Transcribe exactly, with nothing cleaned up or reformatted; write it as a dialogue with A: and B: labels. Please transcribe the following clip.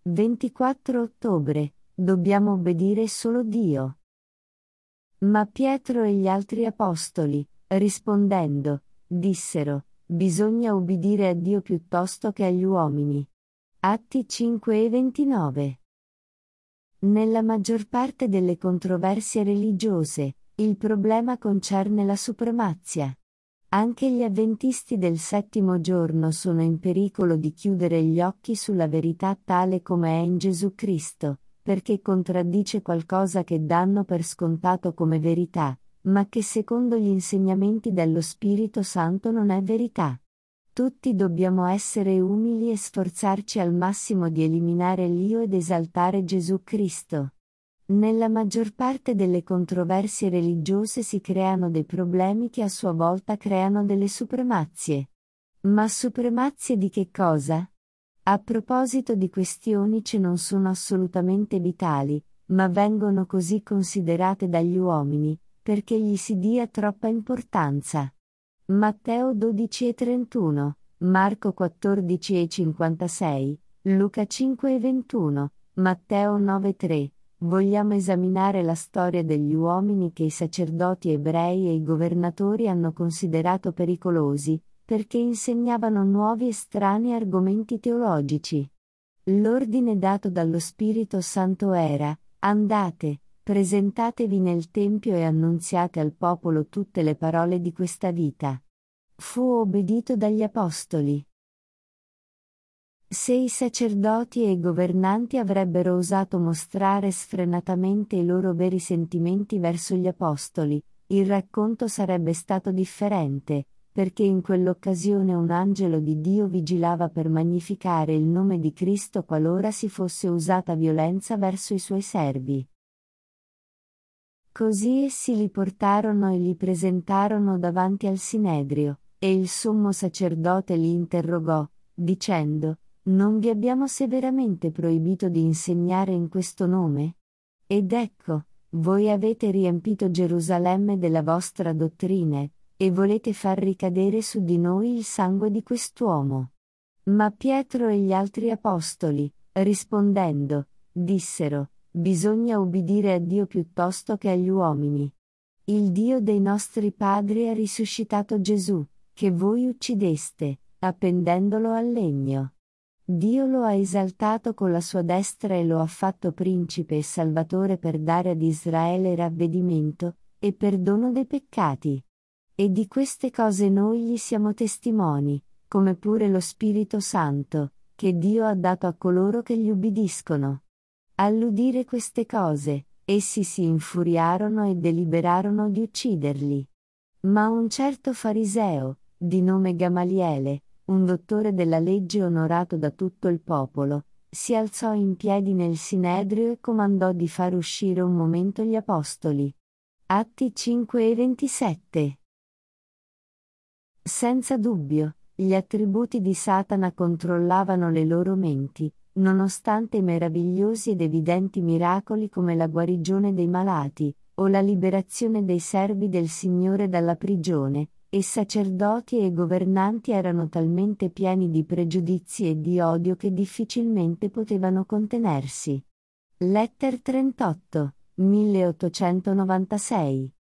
A: ventiquattro ottobre. Dobbiamo obbedire solo Dio. Ma Pietro e gli altri apostoli, rispondendo, dissero: bisogna ubbidire a Dio piuttosto che agli uomini. Atti cinque e ventinove. Nella maggior parte delle controversie religiose, il problema concerne la supremazia. Anche gli avventisti del settimo giorno sono in pericolo di chiudere gli occhi sulla verità tale come è in Gesù Cristo, perché contraddice qualcosa che danno per scontato come verità, ma che secondo gli insegnamenti dello Spirito Santo non è verità. Tutti dobbiamo essere umili e sforzarci al massimo di eliminare l'io ed esaltare Gesù Cristo. Nella maggior parte delle controversie religiose si creano dei problemi che a sua volta creano delle supremazie. Ma supremazie di che cosa? A proposito di questioni che non sono assolutamente vitali, ma vengono così considerate dagli uomini, perché gli si dia troppa importanza. Matteo dodici e trentuno, Marco quattordici e cinquantasei, Luca cinque e ventuno, Matteo nove e tre. Vogliamo esaminare la storia degli uomini che i sacerdoti ebrei e i governatori hanno considerato pericolosi, perché insegnavano nuovi e strani argomenti teologici. L'ordine dato dallo Spirito Santo era: andate, presentatevi nel Tempio e annunziate al popolo tutte le parole di questa vita. Fu obbedito dagli apostoli. Se i sacerdoti e i governanti avrebbero osato mostrare sfrenatamente i loro veri sentimenti verso gli apostoli, il racconto sarebbe stato differente, perché in quell'occasione un angelo di Dio vigilava per magnificare il nome di Cristo qualora si fosse usata violenza verso i suoi servi. Così essi li portarono e li presentarono davanti al Sinedrio, e il sommo sacerdote li interrogò, dicendo: non vi abbiamo severamente proibito di insegnare in questo nome? Ed ecco, voi avete riempito Gerusalemme della vostra dottrina, e volete far ricadere su di noi il sangue di quest'uomo. Ma Pietro e gli altri apostoli, rispondendo, dissero: bisogna ubbidire a Dio piuttosto che agli uomini. Il Dio dei nostri padri ha risuscitato Gesù, che voi uccideste, appendendolo al legno. Dio lo ha esaltato con la sua destra e lo ha fatto principe e salvatore per dare ad Israele ravvedimento e perdono dei peccati. E di queste cose noi gli siamo testimoni, come pure lo Spirito Santo, che Dio ha dato a coloro che gli ubbidiscono. All'udire queste cose, essi si infuriarono e deliberarono di ucciderli. Ma un certo fariseo, di nome Gamaliele, un dottore della legge onorato da tutto il popolo, si alzò in piedi nel Sinedrio e comandò di far uscire un momento gli apostoli. Atti cinque e ventisette. Senza dubbio, gli attributi di Satana controllavano le loro menti, nonostante i meravigliosi ed evidenti miracoli come la guarigione dei malati, o la liberazione dei servi del Signore dalla prigione, e sacerdoti e governanti erano talmente pieni di pregiudizi e di odio che difficilmente potevano contenersi. Letter trentotto, milleottocentonovantasei.